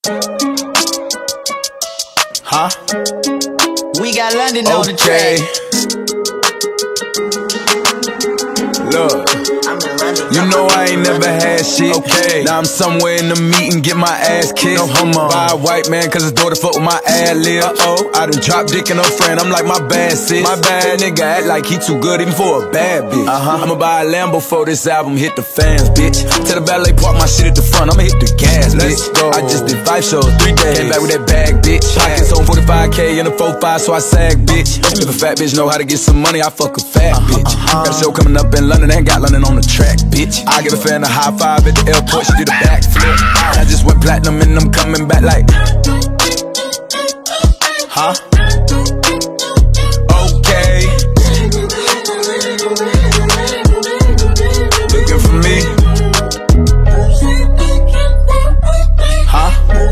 Huh? We got London on the track. Look, you know I ain't never had shit. Okay, now I'm somewhere in the meeting, get my ass kicked. No homo. By a white man, cause his daughter fuck with my ad lib. I done dropped dick in her friend, I'm like my bad sis. My bad nigga act like he too good even for a bad bitch. I'ma buy a Lambo before this album hit the fans, bitch. Tell the ballet park my shit at the front, I'ma hit the gas, bitch. I just did 5 shows, 3 days. Came back with that bag, bitch. Pockets on 45K in a 4-5, so I sag, bitch. If a fat bitch know how to get some money, I fuck a fat bitch. Got a show coming up in London, ain't got London on the track, bitch. I give a fan a high five at the airport, she did a backflip. I just went platinum and I'm coming back like, huh? Okay. Looking for me? Huh?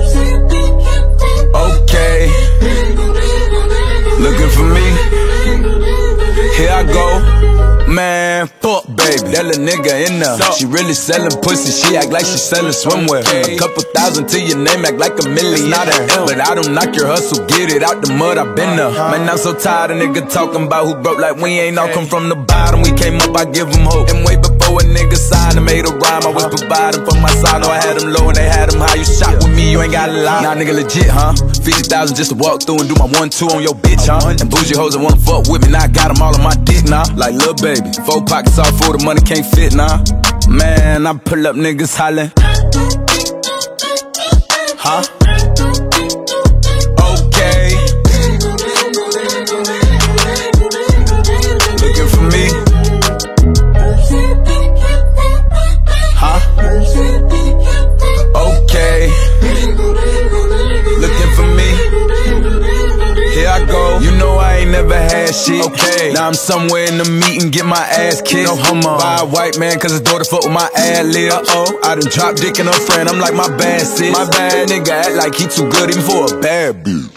Okay. Looking for me? Here I go. Man, fuck baby, that little nigga in there. She really selling pussy, she act like she selling swimwear. A couple thousand to your name, act like $1 million. But I don't knock your hustle, get it out the mud, I been there. Man, I'm so tired of nigga talking about who broke like we ain't all come from the bottom. We came up, I give them hope. And way before a nigga signed and made a rhyme, I was providing for my side. No, I had them low and they had them high. You shot with me, you ain't got a lie. Nah, nigga legit, huh? 50,000 just to walk through and do my 1-2 on your bitch, huh? And bougie hoes that wanna fuck with me, now I got them all on my dick, now. Like lil' baby. 4 pockets all full, the money can't fit now. Man, I pull up niggas hollering. Huh? Okay. Looking for me? Huh? Okay. Looking for me? Here I go. You know I ain't never had shit. Okay, now I'm somewhere in the meeting, get my ass kicked. No homo. By a white man, cause his daughter fuck with my ad lib. I done dropped dick in her friend, I'm like my bad sis. My bad nigga act like he too good even for a bad bitch.